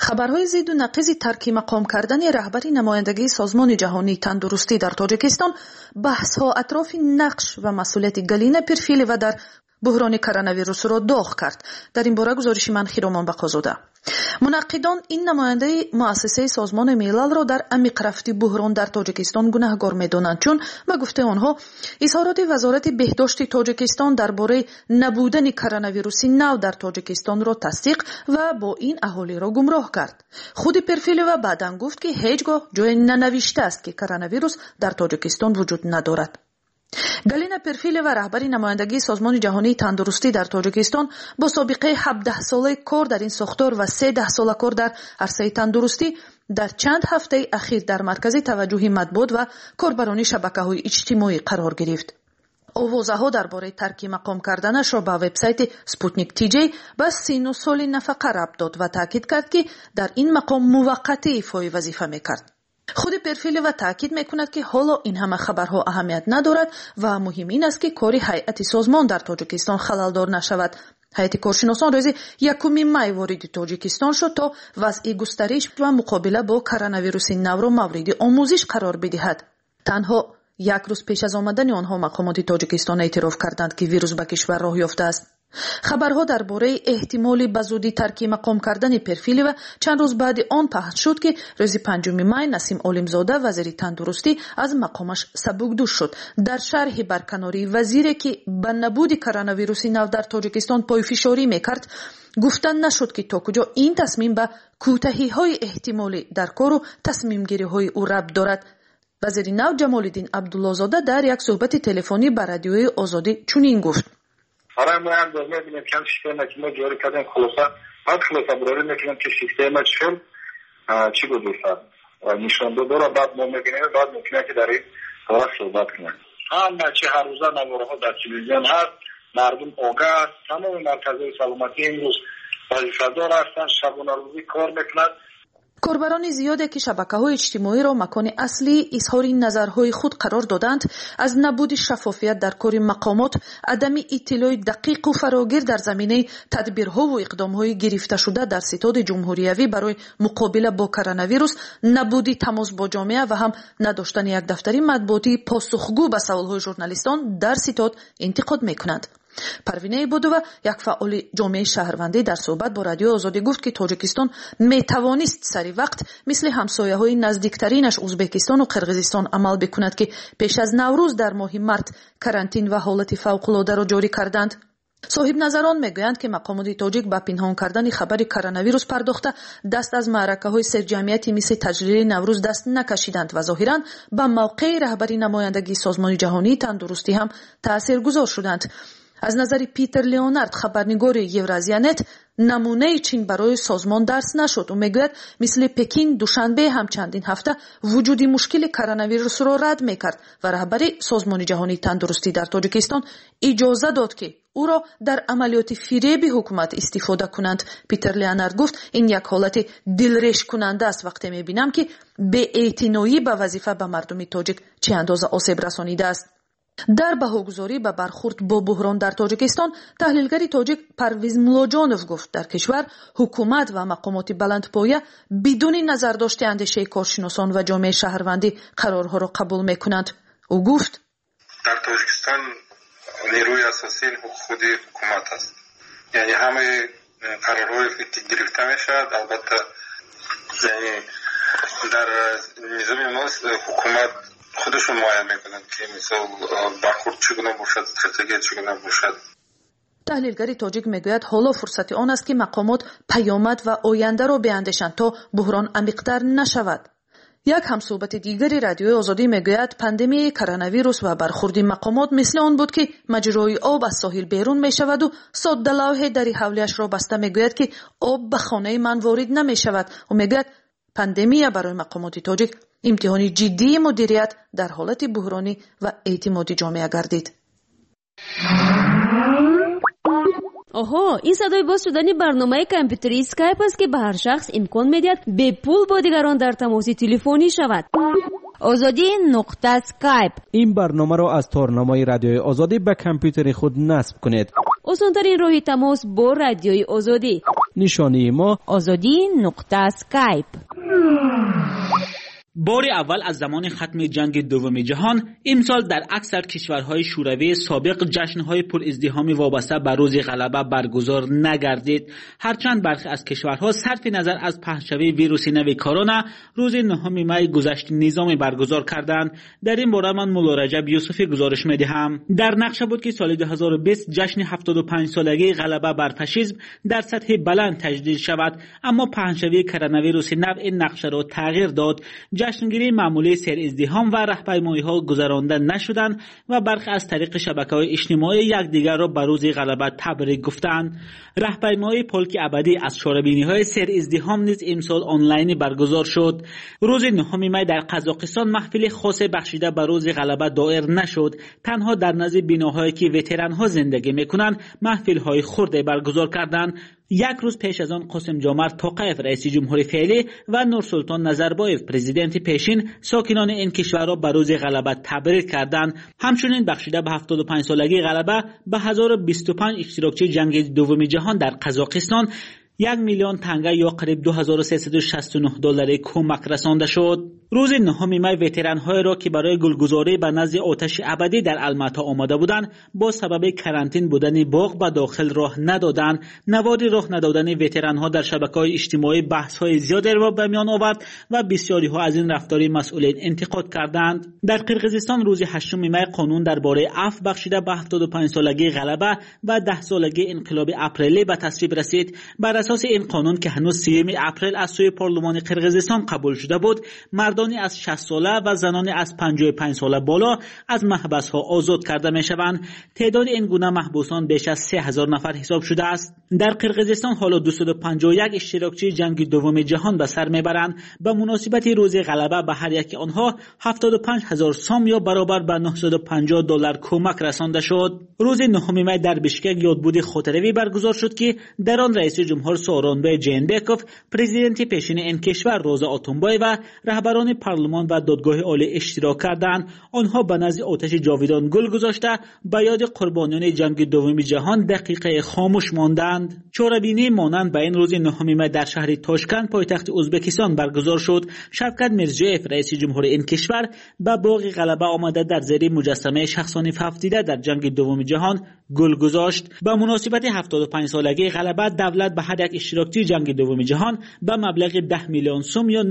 خبرهای ضد و نقیض ترک مقام کردن رهبری نمایندگی سازمان جهانی تندرستی در تاجیکستان بحث‌ها اطراف نقش و مسئولیت گلینه پیرفیلووا در بحران کرونا ویروس را داغ کرد. در این باره گزارش من خیرامان بقازاده. منقدان این نماینده مؤسسه سازمان ملل را در عمیق رفت بحران در تاجیکستان گناهکار می‌دانند، چون به گفته آنها اظهارات وزارت بهداشت تاجیکستان درباره نبودن کرونا ویروس نو در تاجیکستان را تصدیق و با این اهالی را گمراه کرد. خود پیرفیلووا بعداً گفت که هیچگاه جای ننوشته است که کرونا ویروس در تاجیکستان وجود ندارد. گالینا پیرفیلووا رهبری نمایندگی سازمان جهانی تندرستی در تاجیکستان با سابقه 17 ساله کار در این ساختار و 13 ساله کار در عرصه تندرستی در چند هفته اخیر در مرکز توجه مطبوعات و کاربران شبکه‌های اجتماعی قرار گرفت. آوازه‌ها درباره ترک مقام کردنش را به وبسایت سپوتنیک TJ به 39 سال نفقه ربط داد و تاکید کرد که در این مقام موقتی ایفای وظیفه می‌کرد. خود پیرفیلووا تاکید میکند که حالا این همه خبرها اهمیت ندارد و مهم این است که کار هیئت سازمان در تاجیکستان خللدار نشود. هیئت کارشناسان روز 1 می وارد تاجیکستان شد تا وضع گسترش و مقابله با کرونا ویروس نو را مورد آموزش قرار بدهد. تنها 1 روز پیش از آمدن آنها مقامات تاجیکستان اعتراف کردند که ویروس به کشور راه یافته است. خبرها درباره احتمال به زودی ترک مقام کردن پیرفیلووا چند روز بعد آن پخش شد که روز 5 می نسیم عالمزاده وزیر تندرستی از مقامش سبکدوش شد. در شرح برکناری وزیری که به نبود کرونا ویروس نو در تاجیکستان پایفشاری میکرد گفتن نشد که تا کجا این تصمیم به کوتاهی‌های احتمالی در کار و تصمیم گیری‌های او ربط دارد. وزیر نو جمال‌الدین عبدالله‌زاده در یک صحبت تلفنی به رادیوی آزادی چنین گفت: آره ما هم می‌بینیم که سیستم که ما جاری کردن خلاصه برای می‌کنیم که سیستم چی بود نشان داره. بعد ما می‌بینیم بعد ممکنه که در این باره صحبت کنیم. همه چی هر روزه نوارها در تلویزیون هست، مردم آگاه است، تمام مرکزهای سلامتی امروز وظیفه‌دار هستند، شبانه روزی کار می‌کنند. کاربران زیادی که شبکه‌های اجتماعی را مکان اصلی اظهار نظرهای خود قرار دادند از نبود شفافیت در کار مقامات، عدم اطلاع دقیق و فراگیر در زمینه تدبیرها و اقدام‌های گرفته شده در ستاد جمهوریوی برای مقابله با کرونا ویروس، نبود تماس با جامعه و هم نداشتن یک دفتر مطبوعاتی پاسخگو به سوال‌های ژورنالیستان در ستاد انتقاد می‌کنند. پروینه بودووا یک فعال جامعه شهروندی در صحبت با رادیو آزادی گفت که تاجیکستان میتوانست سری وقت مثل همسایه‌های نزدیکترینش ازبکستان و قرقیزستان عمل بکند که پیش از نوروز در ماه مارت کرانتین و حالت فوق‌العاده را جاری کردند. صاحب نظران میگویند که مقامات تاجیک با پنهان کردن خبر کرونا ویروس پرداخته دست از معرکه‌های سرجمعیتی مثل تجلیل نوروز دست نکشیدند و ظاهراً به موقع رهبری نمایندگی سازمان جهانی تندرستی هم تاثیرگذار شدند. از نظر پیتر لیونارد خبرنگار یورازیانت نمونه چین برای سازمان درس نشد و میگوید مثل پکین دوشنبه هم چندین هفته وجودی مشکل کرونا ویروس را رد میکرد و رهبری سازمان جهانی تندرستی در تاجیکستان اجازه داد که او را در عملیات فریب حکومت استفاده کنند. پیتر لیونارد گفت این یک حالت دلریش کننده است وقتی میبینم که بی‌اعتنایی به وظیفه به مردم تاجیک چه اندازه آسیب رسانیده است. در بهاگذاری به برخورد با بحران در تاجیکستان، تحلیلگر تاجیک پرویز مولاجانوف گفت در کشور حکومت و مقامات بلندپایه بدون نظر داشته اندیشه کارشناسان و جامعه شهروندی قرارها را قبول میکنند. او گفت در تاجیکستان نیروی اساسی خود حکومت است، یعنی همه قرارهای که گرفته میشد البته یعنی در نظام ما حکومت خودشون معین میکنند که مثلا برخورد چگونه باشد، استراتژی چگونه باشد. تحلیلگر تاجیک میگوید حالا فرصت آن است که مقامات پیامد و آینده را بیاندیشند تا بحران عمیق‌تر نشود. یک همصحبت دیگری رادیوی آزادی میگوید پاندمی کرونا ویروس و برخورد مقامات مثل آن بود که مجرای آب از ساحل بیرون میشود و ساده لوح در حولیش را بسته میگوید که آب به خانه من وارد نمیشود و میگوید پاندمی برای مقامات تاجیک امتحانی جدی مدیریت در حالت بحرانی و اعتماد جامعه گردید. آها، این صدای باز شدن برنامه کامپیوتری اسکایپ است که به هر شخص امکان میدهد به پول با دیگران در تماس تلفنی شود. آزادی نقطه اسکایپ. این برنامه را از تارنمای رادیوی آزادی به کامپیوتر خود نصب کنید. آسان‌ترین راه تماس با رادیوی آزادی نشانی ما azadi.skype. بار اول از زمان ختم جنگ دوم جهان امسال در اکثر کشورهای شوروی سابق جشن‌های پر ازدحامی وابسته به روز غلبه برگزار نگردید. هرچند برخی از کشورها صرف نظر از پهن‌شوی ویروس نو کرونا روز 9 می گذشته نظامی برگزار کردند. در این باره من مولا رجب یوسفی گزارش می‌دهم. در نقشه بود که سال 2020 جشن 75 سالگی غلبه بر فاشیسم در سطح بلند تجدید شود، اما پهن‌شوی کرونا ویروس نو این نقشه را تغییر داد. جشنگیری معمولی سر ازدحام و راهپیمایی‌ها گذرانده نشدند و برخی از طریق شبکه‌های اجتماعی یکدیگر را به روز غلبه تبریک گفتند. راهپیمایی پلک ابدی از شورابینی‌های سر ازدحام نیز امسال آنلاین برگزار شد. روز 9 می در قزاقستان محفل خاص بخشیده به روز غلبه دایر نشد. تنها در نزد بناهایی که وتران‌ها زندگی می‌کنند محفل‌های خرد برگزار کردند. یک روز پیش از آن قاسم جمعت توقیف رئیس جمهوری فعلی و نورسلطان نظربایف پرزیدنت پیشین ساکنان این کشور را به روز غلبه تبریک کردند. همچنین بخشیده به 75 سالگی غلبه به 1025 اشتراکچی جنگ دوم جهان در قزاقستان 1 میلیون تنگه یا قریب $2369 کمک رسانده شد. روز 9 می وتران‌های را که برای گلگذاری به نزد آتش ابدی در الماتا آمده بودند با سبب کرانتین بودن باغ به داخل راه ندادند. نوار راه ندادن وتران‌ها در شبکه‌های اجتماعی بحث‌های زیادی را به میان آورد و بسیاری‌ها از این رفتار مسئولین انتقاد کردند. در قرقیزستان روز 8 می قانون درباره عفو بخشیده به 75 سالگی غلبه و 10 سالگی انقلاب اپریلی به تصویب رسید. بر اساس این قانون که هنوز 3 اپریل از سوی پارلمان قرقیزستان قبول شده بود، مردانی از 60 ساله و زنانی از 55 ساله بالا از محبس ها آزاد کرده می شوند. تعداد این گونه محبوسان بیش از 3000 نفر حساب شده است. در قرقیزستان حالا 251 اشتراکچی جنگ دوم جهان به سر میبرند. به مناسبت روز غلبه به هر یک آنها 75000 سوم یا برابر به $950 کمک رسانده شد. روز 9 می در بشکک یادبود خاطره‌ای برگزار شد که در آن رئیس جمهور سورونبای جینبکوف، پرزیدنت پیشین این کشور روزا آتونبای و رهبران پارلمان و دادگاه عالی اشتراک کردند. آنها به نزد آتش جاویدان گل گذاشته به یاد قربانیان جنگ دوم جهان دقیقه خاموش ماندند. چورابینی مانند به این روز 9 می در شهر تاشکند پایتخت ازبکستان برگزار شد. شفقت میرزیویف رئیس جمهور این کشور به باغ غلبه آمده در زیر مجسمه شخصان ففدیده در جنگ دوم جهان گل گذاشت. به مناسبت 75 سالگی غلبه دولت به هر یک اشتراکچی جنگ دوم جهان به مبلغ 10 میلیون سوم یا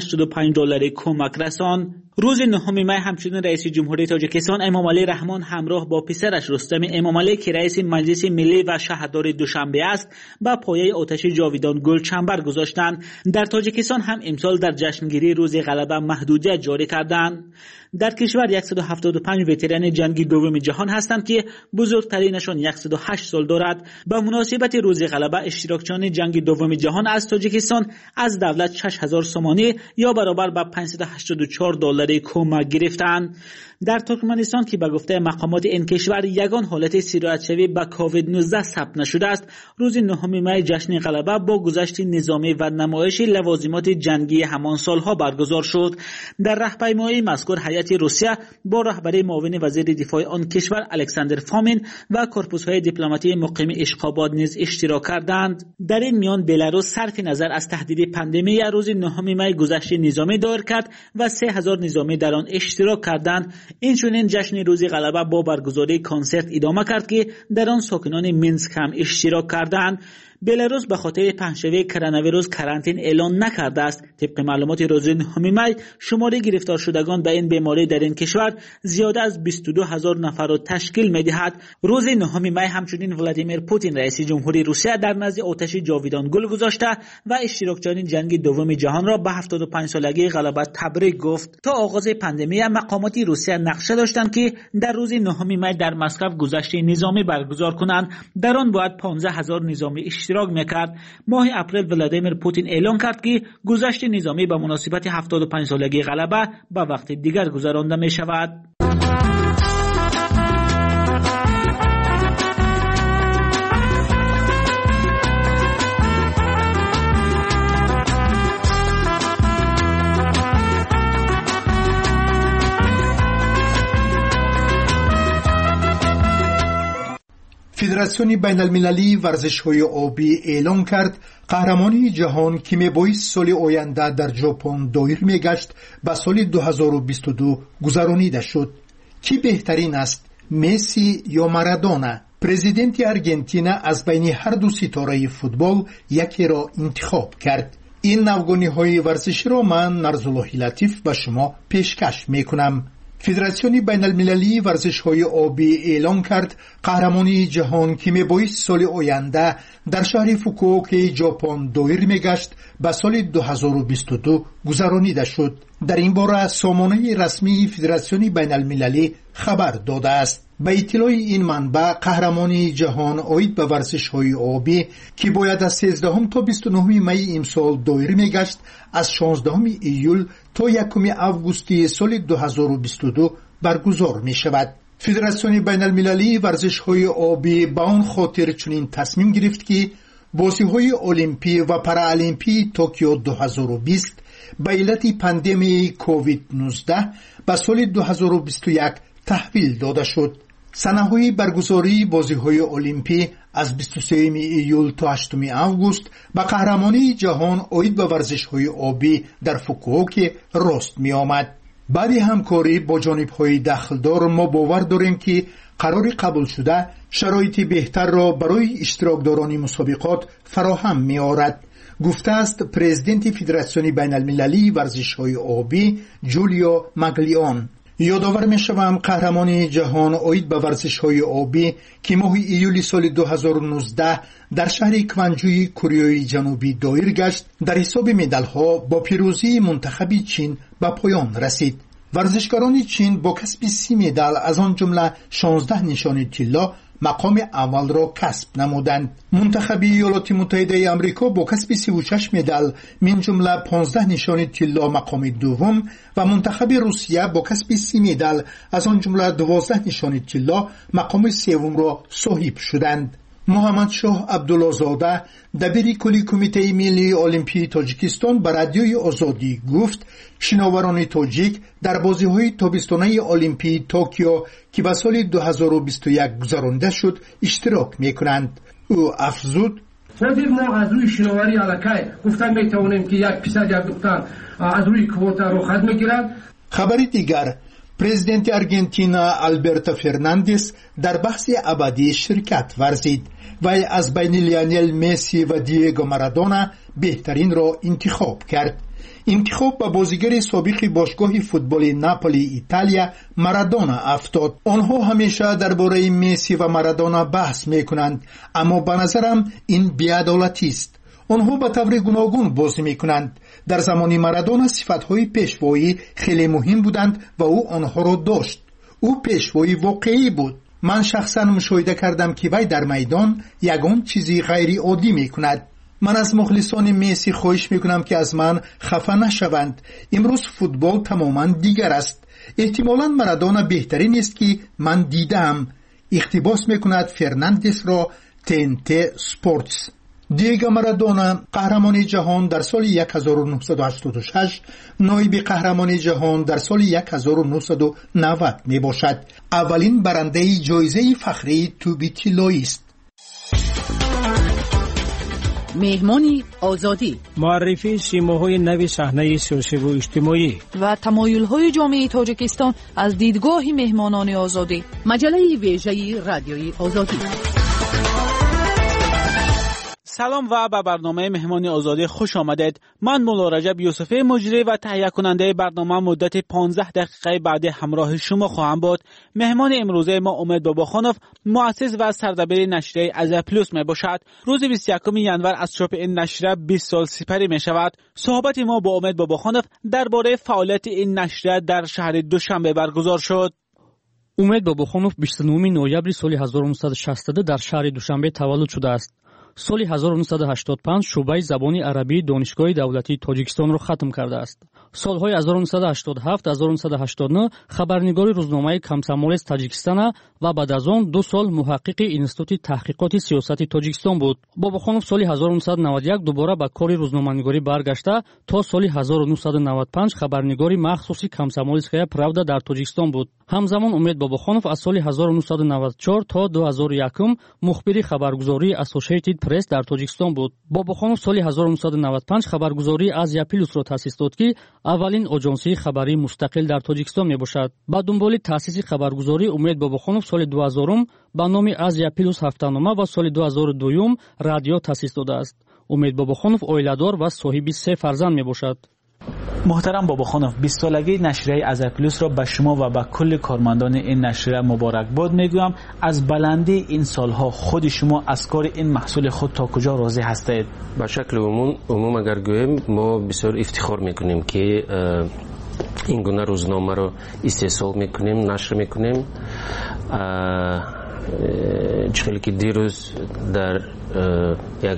$985 کمک رساند. روز 9 می همچنین رئیس جمهوری تاجیکستان امامعلی رحمان همراه با پسرش رستم امامعلی که رئیس مجلس ملی و شهردار دوشنبه است به پایه آتش جاویدان گل چنبر گذاشتند. در تاجیکستان هم امسال در جشنگیری روز غلبه محدودیت جاری کردند. در کشور 175 وتران جنگ دوم جهان هستند که بزرگترینشان 108 سال دارد. به مناسبت روز غلبه اشتراکچیان جنگ دوم جهان از تاجیکستان از دولت 6000 سومانی یا برابر به $584 کمک گرفتند. در ترکمنستان که به گفته مقامات این کشور یگان حالت سیرت شوی به کووید 19 ثبت نشده است، روز 9 می جشن غلبه با گذشت نظامی و نمایش لوازمات جنگی همان سالها برگزار شد. در راهپیمایی مذکور هیئت روسیه با رهبری معاون وزیر دفاع آن کشور الکساندر فومین و کورپوس‌های دیپلماتی مقیم اشخاباد نیز اشتراک کردند. در این میان بلاروس صرف نظر از تهدید پاندمی روز 9 می گذشت نظامی دایر کرد و 3000 نظامی در آن اشتراک کردند. این چنین جشن روز غلبه با برگزاری کنسرت ادامه کرد که در آن ساکنان مینسک هم اشتراک کردند. بلاروس به خاطر پهن‌شوی کرونا ویروس کرانتین اعلان نکرده است. طبق معلومات روز 9 می شمار گرفتار شدگان به این بیماری در این کشور زیاده از 22000 نفر را تشکیل می‌دهد. روز 9 می همچنین ولادیمیر پوتین رئیس جمهوری روسیه در نزد آتش جاویدان گل گذاشته و اشتراکچیان جنگ دوم جهان را به 75 سالگی غلبه تبریک گفت. تا آغاز پاندمی مقامات روسیه نقشه داشتند که در روز 9 می در مسکو گذشت نظامی برگزار کنند. در آن باید 15000 نظامی اشتراک میکرد. ماه اپریل ولادیمیر پوتین اعلان کرد که گذشت نظامی به مناسبت 75 سالگی غلبه به وقت دیگر گذرانده می شود. فدراسیون فدراسیون بین المللی ورزش های آبی اعلام کرد قهرمانی جهان که میبایست سال آینده در ژاپن دایر میگشت به سال 2022 گذرانیده شد. کی بهترین است، مسی یا مارادونا؟ پرزیدنت ارژانتین از بین هر دو ستاره فوتبال یکی را انتخاب کرد. این نوگانی های ورزشی را من نرزالله لطیف به شما پیشکش میکنم. فدراسیون بین المللی ورزش های آبی اعلام کرد قهرمانی جهان که میبایست سال آینده در شهر فوکووکا ژاپن دایر میگشت به سال 2022 گذرانیده شد. در این باره سامانه رسمی فدراسیون بین المللی خبر داده است. به اطلاع این منبع قهرمانی جهان عاید به ورزش های آبی که باید از 13 تا 29 می امسال دایر میگشت از 16 ایول تا 1 آگوست سال 2022 برگزار می شود. فدراسیون بین المللی ورزش های آبی با آن خاطر چنین تصمیم گرفت که بازی های المپی و پارالیمپی توکیو 2020 به علت پاندمی کووید 19 به سال 2021 تحویل داده شد. سنه‌های برگزاری بازی‌های المپی از 23 ایول تا 8 آگوست با قهرمانی جهان عاید به ورزش‌های آبی در فوکووکا راست می‌آمد. بعد همکاری با جانب‌های دخلدار ما باور داریم که قرار قبول شده شرایط بهتر را برای اشتراکداران مسابقات فراهم می‌آورد. گفته است پرزیدنت فدراسیون بین المللی ورزش‌های آبی جولیو ماگلیون. یادآور می‌شوم قهرمانی جهان عاید به ورزش‌های آبی که ماه ایول سال 2019 در شهر کوانجوی کره جنوبی دایر گشت در حساب مدال‌ها با پیروزی منتخب چین به پایان رسید. ورزشکاران چین با کسب 30 مدال از آن جمله 16 نشان طلا مقام اول را کسب نمودند. منتخب ایالات متحده آمریکا با کسب 36 مدال من جمله 15 نشان طلا مقام دوم و منتخب روسیه با کسب 30 مدال از آن جمله 12 نشان طلا مقام سوم را صاحب شدند. محمد شاه عبدالله زاده دبیر کلی کمیته ملی المپی تاجیکستان به رادیوی آزادی گفت شناوران تاجیک در بازی‌های تابستانه المپی توکیو که به سال 2021 گذرانده شد اشتراک می‌کنند. او افزود وزیر ما از روی شناوری علاقه گفتن میتوانیم که 1% یک دختر از روی کوتا رو خد میگیرد. خبری دیگر پرزیدنت ارژانتین آلبرتو فرناندز در بحث ابدی شرکت ورزید و از بین لیونل مسی و دیگو مارادونا بهترین را انتخاب کرد. انتخاب به بازیگر سابق باشگاه فوتبال ناپولی ایتالیا مارادونا افتاد. آنها همیشه درباره مسی و مارادونا بحث میکنند، اما به نظرم این بی‌عدالتی است. آنها به طور گوناگون بازی میکنند. در زمان مارادونا صفتهای پیشوایی خیلی مهم بودند و او آنها را داشت. او پیشوایی واقعی بود. من شخصا مشاهده کردم که وی در میدان یگان چیزی غیر عادی میکند. من از مخلصان مسی خواهش میکنم که از من خفه نشوند. امروز فوتبال تماما دیگر است. احتمالاً مارادونا بهترین است که من دیدم. اقتباس میکند فرناندز را TNT سپورتس. دیگو مارادونا قهرمان جهان در سال 1986 نایب قهرمان جهان در سال 1990 می باشد. اولین برنده جایزه فخری توبی طلایی است. مهمانی آزادی، معرفی سیماهای نو صحنه سیاسی و اجتماعی و تمایل‌های جامعه تاجیکستان از دیدگاه مهمانان آزادی. مجله ویژه رادیوی آزادی. سلام و به برنامه مهمان آزادی خوش آمدید. من مولا رجب یوسفی مجری و تهیه کننده برنامه مدت 15 دقیقه بعد همراه شما خواهم بود. مهمان امروزه ما امید باباخانوف مؤسس و سردبیر نشریه از پلوس می باشد. روز 21 ینور از چاپ این نشریه 20 سال سپری می شود. صحبت ما با امید باباخانوف درباره فعالیت این نشریه در شهر دوشنبه برگزار شد. امید باباخانوف 29 نوامبر سال 1962 در شهر دوشنبه تولد شده است. سال 1985 شعبه زبان عربی دانشگاه دولتی تاجیکستان را ختم کرده است. سالهای 1987 1989 خبرنگار روزنامه کمسامولس تاجیکستان و بعد از آن 2 سال محقق اینستیتوت تحقیقات سیاسی تاجیکستان بود. باباخانوف سال 1991 دوباره به کار روزنامه‌نگاری برگشته تا سال 1995 خبرنگاری مخصوصی کمسامولسکایا پراودا در تاجیکستان بود. ҳамзамон умед бобохонов аз соли 1994 то 2001 мухбири хабаргузории Associated Press дар Тоҷикистон буд. бобохонов соли 1995 хабаргузории Азия Плюсро таъсис дод, ки аввалин оҷонсии хабарии мустақил дар Тоҷикистон мебошад. ба дунболи таъсиси хабаргузории умед бобохонов соли 2000 ба номи Азия Плюс ҳафтанома ва соли 2002 радио таъсис додааст. умед бобохонов оиладор ва соҳиби 3 фарзанд мебошад. محترم باباخانov 20 سالگی نشریه ازیا پلوس را به شما و به کل کارمندان این نشریه مبارکباد میگویم. از بلندی این سالها خود شما از کار این محصول خود تا کجا راضی هستید؟ به شکل عموم اگر گویم ما بسیار افتخار میکنیم که این گونه روزنامه رو استحصال میکنیم، نشر میکنیم. چخیلی که دیروز در یک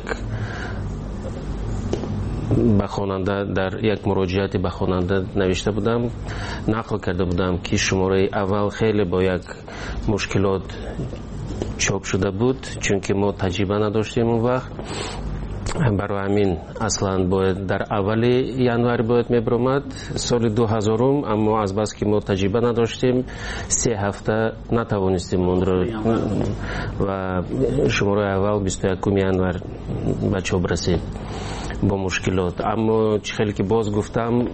به خواننده در یک مراجعاتی به خواننده نوشته بودم، نقل کرده بودم که شماره اول خیلی با یک مشکلات چاپ شده بود، چون که ما تجربه نداشتیم اون وقت. برای همین اصلا باید در اول ینوار باید میبرامد سال 2000، اما از بس که ما تجربه نداشتیم 3 هفته نتوانستیم اون رو و شماره اول 21 ینوار به چاپ رسید با مشکلات. اما خیلی که باز گفتم،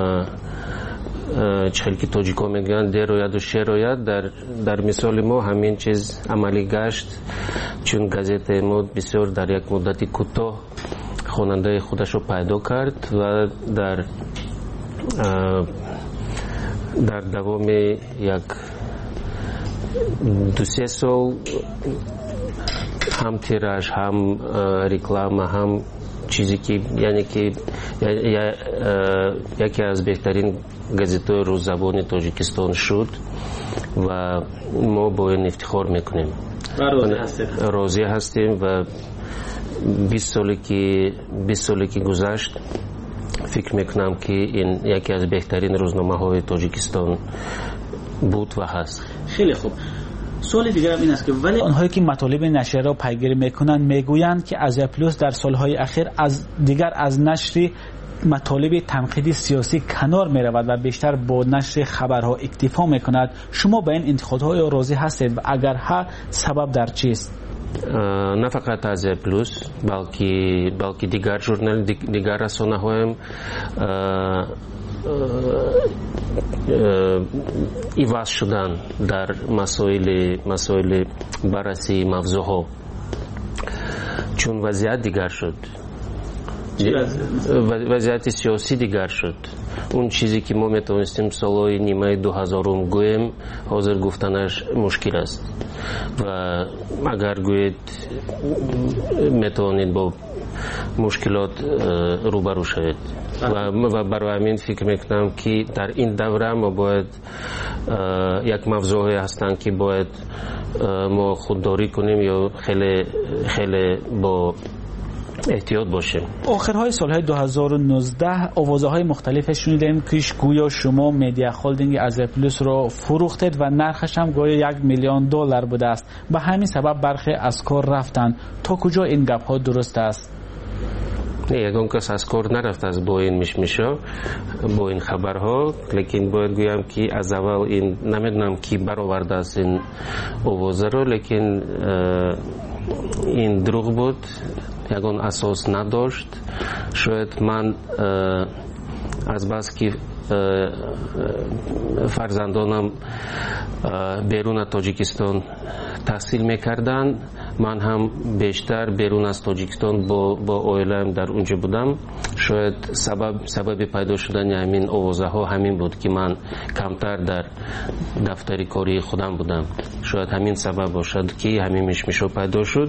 خیلی که تاجیکا میگن در روید و شیر روید، در مثال ما همین چیز عملی گشت، چون گازت ما بسیار در یک مدتی کوتاه خواننده خودش رو پیدا کرد و در دوام یک 2-3 سال هم تیراژ، هم رکلام، هم چیزی که یعنی که یکی از بهترین گازت‌های روززبان تاجیکستان شد و ما با این افتخار میکنیم. راضی هستیم و 20 سالی که گذشت فکر میکنم که این یکی از بهترین روزنامه های تاجیکستان بود و هست. خیلی خوب. سوال دیگر این است که ولی آنهایی که مطالب نشریه را پیگیری میکنند میگویند که ازیا پلوس در سالهای اخیر از نشر مطالب تنقیدی سیاسی کنار میرود و بیشتر با نشر خبرها اکتفا میکند. شما به این انتقادهای راضی هستید و اگر ها سبب در چیست؟ نه فقط ازیا پلوس بلکه دیگر ژورنال، دیگر رسانه هایم ایواز شدن در مسائل بررسی موضوعها، چون وضعیت دیگر شد، وضعیت سیاسی دیگر شد. اون چیزی که ما میتونستیم سالهای نیمه 2000 گویم حاضر گفتنش مشکل است و اگر گوید میتونید با مشکلات روبرو شوید و برای همین فکر میکنم که در این دوره ما باید یک موضوعی هستن که باید ما خودداری کنیم یا خیلی با احتیاط باشیم. آخرهای سالهای 2019 آوازهای مختلف شنیدیم که گویا شما مدیا هولدینگ ازیا پلوس رو فروختید و نرخش هم گویا $1 میلیون بوده است. به همین سبب برخی از کار رفتند. تا کجا این گپ ها درست است؟ یگان کس از کار نرفت از با این مشمشا، با این خبرها، لیکن باید گویم که از اول این نمیدونم کی برآورده است این آوازه رو، لیکن این دروغ بود، یگان اساس نداشت. شاید من از بس که فرزندانم بیرون تاجیکستان تحصیل میکردن، من هم بیشتر بیرون از تاجیکستان با اویلم در اونجا بودم. شاید سبب پیدا شدن همین آوازه ها همین بود که من کمتر در دفتر کاری خودم بودم. شاید همین سبب باشد که همین مشمشو پیدا شد.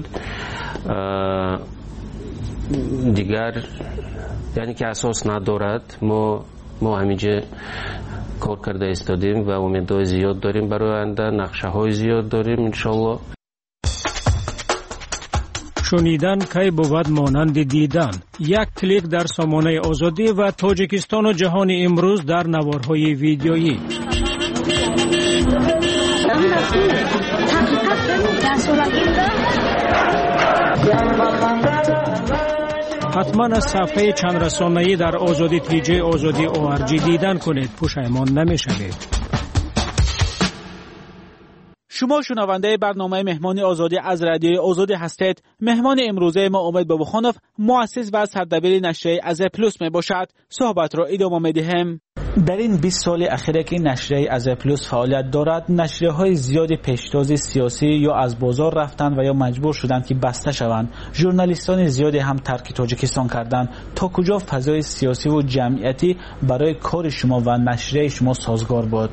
دیگر یعنی که اساس ندارد. ما همینجا کار کرده استادیم و امیدهای زیاد داریم برای آینده، نقشه های زیاد داریم انشالله. شنیدن کی بود مانند دیدن. یک کلیک در سامانه آزادی و تاجیکستان و جهان امروز در نوارهای ویدیویی. حتما از صفحه چند رسانه‌ای در آزادی تیجی آزادی ORG دیدن کنید، پشیمان نمی‌شوید. شما شنونده برنامه مهمان آزادی از رادیوی آزادی هستید. مهمان امروزه ما امید بابخانوف مؤسس و سردبیر نشریه از پلوس می باشد. صحبت را ادامه می‌دهیم. در این 20 سال اخیره که نشریه از پلوس فعالیت دارد، نشریه‌های زیادی پیشتاز سیاسی یا از بازار رفتند و یا مجبور شدند که بسته شوند. ژورنالیستان زیادی هم ترک تاجیکستان کردند. تا کجا فضای سیاسی و جمعیتی برای کار شما و نشریه شما سازگار بود؟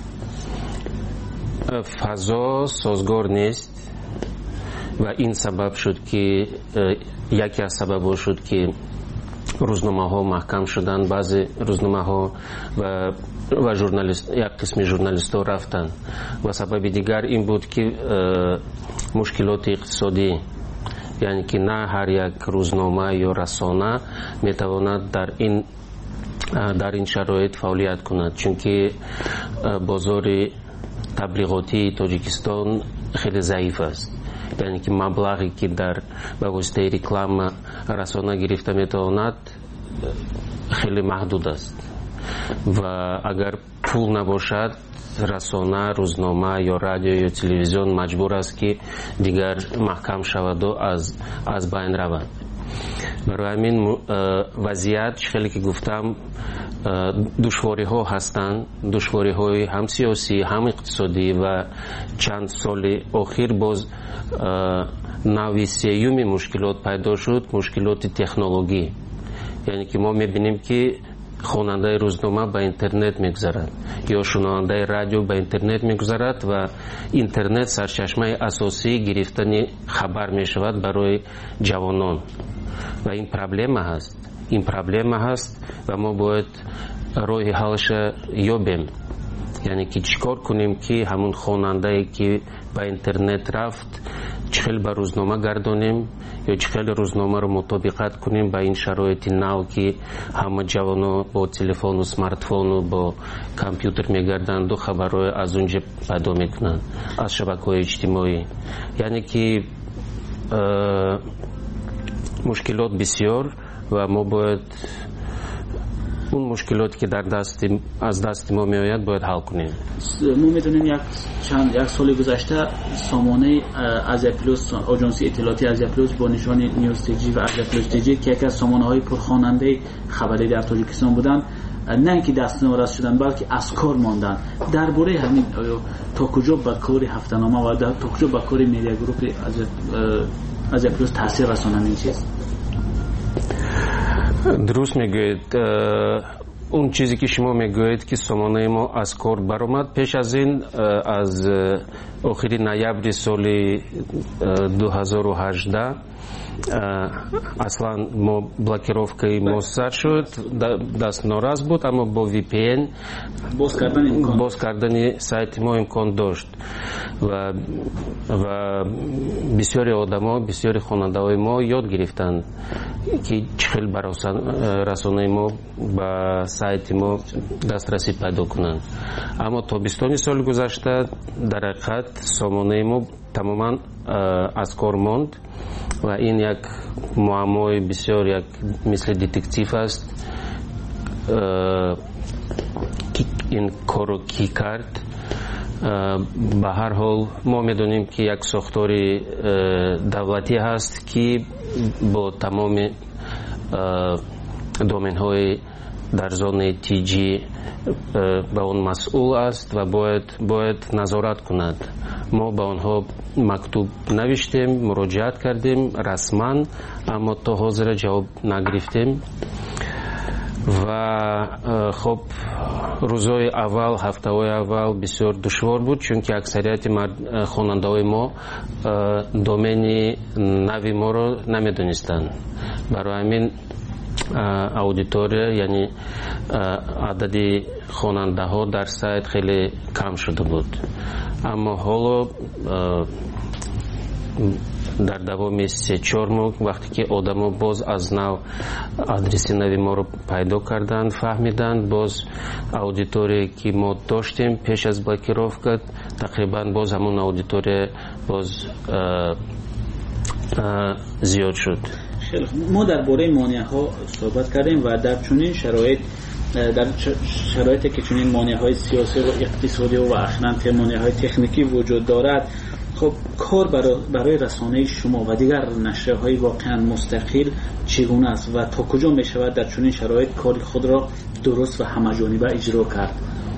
فضا سازگار نیست و این سبب شد که یکی از سبب‌ها شد که روزنامه‌ها محکم شدن. بعضی روزنامه‌ها و ژورنالیست یک قسم ژورنالیست‌ها رفتن و سبب دیگر این بود که مشکلات اقتصادی، یعنی که نه هر یک روزنامه یا رسانه میتواند در این شرایط فعالیت کند، چون که بازار تبلیغاتی تاجیکستان خیلی ضعیف است. یعنی که مبلغی که در به واسطه رکلام رسانه گرفته میتواند خیلی محدود است و اگر پول نباشد رسانه، روزنامه یا رادیو یا تلویزیون مجبور است که دیگر محکم شود و از بین رود. برای همین وضعیت خیلی که گفتم دشواری ها هستند، دشواری های هم سیاسی هم اقتصادی و چند سال اخیر باز نوع سیوم مشکلات پیدا شد، مشکلات تکنولوژی. یعنی که ما میبینیم که خواننده روزنامه به اینترنت میگذرد یا شنونده رادیو به اینترنت میگذرد و اینترنت سرچشمه اساسی گرفتن خبر میشود برای جوانان و این پرابلم هست و ما باید راه حلش یابیم. یعنی که چیکار کنیم که همون خواننده که به اینترنت رفت چخیل به روزنامه گردانیم یا چخیل روزنامه رو مطابقت کنیم به این شرایط نو که همه جوانا با تلفن و سمارتفون و با کامپیوتر میگردند و خبرهای از اونجا پیدا میکنند از شبکه‌های اجتماعی. یعنی که مشکلات بسیار و ما باید اون مشکلاتی که از دست ما میآید باید حل کنیم. ما میدونیم یک سال گذشته سامانه از پلوس، آژانس اطلاعاتی از پلوس با نشان نیوز تیجی و از پلوس تیجی که یکی از سامانه‌های پرخواننده خبری در تاجیکستان بودند، نه اینکه دست نارس شدن بلکه از کار ماندن. درباره همین تا کجا به کار هفته‌نامه و تا کجا به کار میدیا گروپ از پلوس تاثیر رسانند این چیز؟ درست میگوید. اون چیزی که شما میگوید که سامانه ما از کار برآمد، پیش از این از آخر نوامبر سال 2018 اصلا ما بلاکировкой ما سر شد، دست ناراض بود، اما با VPN باز کردن سایت ما امکان داشت و بسیاری آدما، بسیاری خواننده های ما یاد گرفتند که چخیل برای رسانه ما به سایت ما دسترسی پیدا کنند. اما تابستان سال گذشته در حقیقت سامانه ما تماما از کار ماند و این یک معمای بسیار یک مثل دتکتیو است که این کارو کی کرد. به هر حال ما میدونیم که یک ساختار دولتی هست که با تمام دومین های در زون تیجی به اون مسئول است و باید نظارت کند. ما به آنها مکتوب نوشتیم، مراجعت کردیم رسما، اما تا حاضر جواب نگرفتیم و خب روزهای اول، هفته‌های اول بسیار دشوار بود، چون که اکثریت خواننده‌های ما دومین نوی ما رو نمیدونستند. برای همین اودیتوریا یعنی عدد خواننده ها در سایت خیلی کم شده بود. اما حالا در دوام 3-4 ماه وقتی که آدما باز از نو آدرس نوی ما رو پیدا کردند، فهمیدند، باز اودیتوری که ما داشتیم پیش از بلاکировка تقریبا باز همون اودیتوری باز زیاد شد. ما درباره مانع‌ها صحبت کردیم و در چنین شرایط در شرایطی که چنین مانع‌های سیاسی و اقتصادی و اخلاقی مانع‌های تکنیکی وجود دارد، خب کار برای رسانه شما و دیگر نشریه‌های واقعا مستقل چگونه است و تا کجا می شود در چنین شرایط کار خود را درست و همه‌جانبه اجرا کرد؟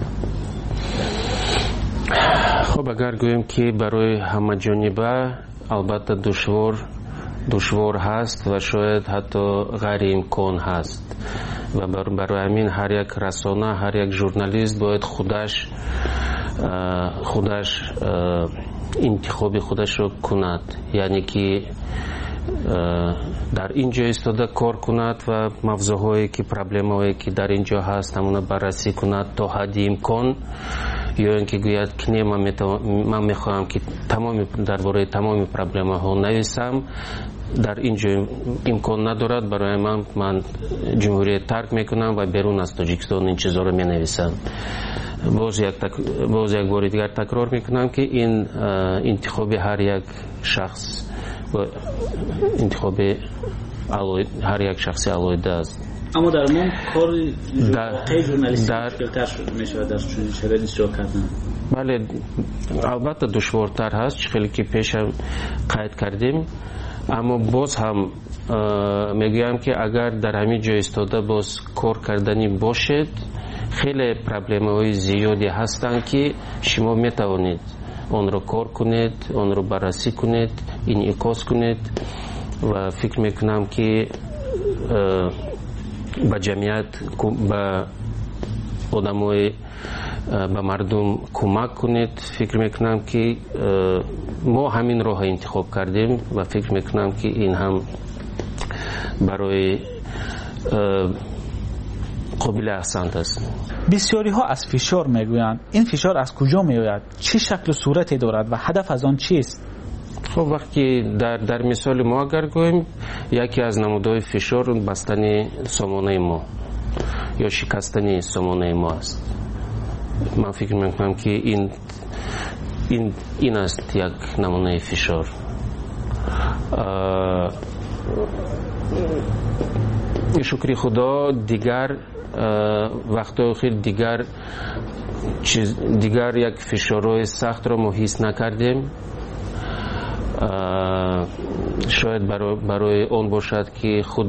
خب اگر گوییم که برای همه‌جانبه البته دشوار هست و شاید حتی غیر امکان هست و برای همین هر یک رسانه، هر یک ژورنالیست باید خودش انتخاب خودش رو کند، یعنی که در اینجا ایستاده کار کند و موضوعهایی که پرابلم‌هایی که در اینجا هست همون بررسی کند تا حد امکان، یا اینکه گوید که من میخواهم که درباره تمام پرابلم‌ها نویسم، در اینجا امکان ندارد، برای من جمهوریت ترک میکنم و بیرون از تاجیکستان این چیزا رو مینویسم. باز یک بار دیگر تکرار میکنم که این انتخاب هر یک شخص و انتخاب هر یک شخصی علایده است. اما در من کار ژورنالیستی مشکل‌تر میشه در چنین شرایطی اجرا کردن. بله البته دشوارتر هست، خیلی که پیش هم قید کردیم، اما باز هم میگویم که اگر در همین جای ایستاده باز کار کردنی باشد، خیلی پرابلم‌های زیادی هستند که شما میتوانید آن را کار کنید، آن را بررسی کنید، انعکاس کنید و فکر میکنم که به جمعیت، به آدمای، به مردم کمک کنید. فکر میکنم که ما همین راه انتخاب کردیم و فکر میکنم که این هم برای قابل احسنت است. بسیاری ها از فشار میگویند. این فشار از کجا میآید؟ چه شکل و صورتی دارد و هدف از آن چیست؟ خب وقتی در مثال ما اگر گوییم، یکی از نمودهای فشار بستن سامانه ما یا شکستن سامانه ما است. من فکر میکنم که این است یک نمونه فشار. شکر خدا دیگر وقت خیلی دیگر یک فشارهای سخت را ما حس نکردیم. شاید برای اون باشد که خود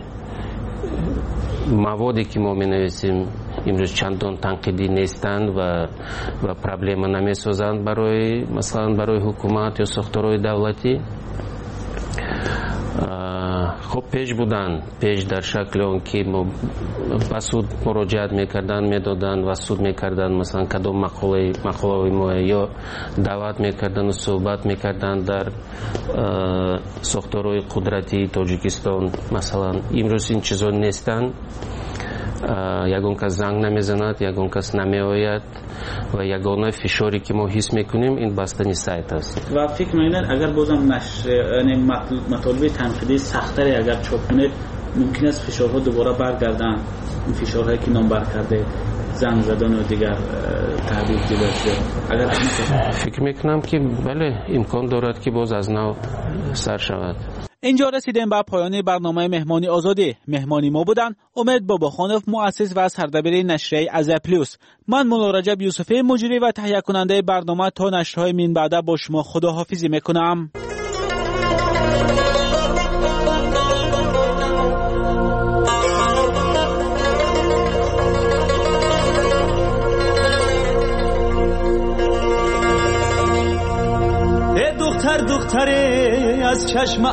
موادی که ما می نویسیم امروز چندان تنقیدی نیستند و پرابلم نمی سازند مثلا برای حکومت یا ساختارهای دولتی. خب پیش در شکل اون که به سود مراجعت میدادن و سود میکردن، مثلا کدام مقاله ما یا دعوت میکردن و صحبت میکردن در ساختارهای قدرتی تاجیکستان. مثلا امروز این چیزا نیستن. یگان کس زنگ نمیزند، یگان کس نمیآید و یگانه فشاری که ما حس میکنیم این بستن سایت است. و فکر میکنید اگر بازم یعنی مطالب تنقیدی سخت‌تری اگر چاپ کنید، ممکن است فشارها دوباره برگردن، این فشارهایی که نام بر کرده، زنگ زدن و دیگر تهدید اگر فکر میکنم که بله امکان دارد که باز از نو سر شود. اینجا رسیدیم به پایان برنامه مهمانی آزادی. مهمانی ما بودن امید باباخانوف، مؤسس و سردبیر نشریه از پلوس. من مولا رجب یوسفی مجری و تهیه کننده برنامه تا نشرهای من بعد با شما خداحافظی میکنم. دختره از چشم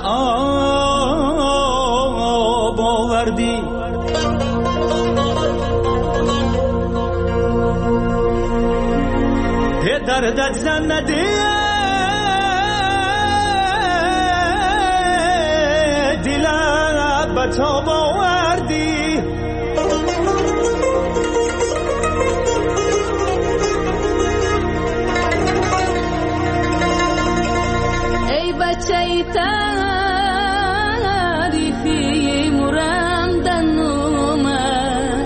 آب آوردی، دردت زن نده دلت به تاب آوردی. بچه تعریفی مرندن اومد،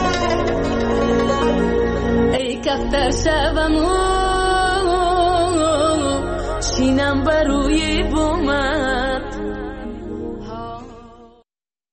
ای کفتر شبمو شینم بروی بوم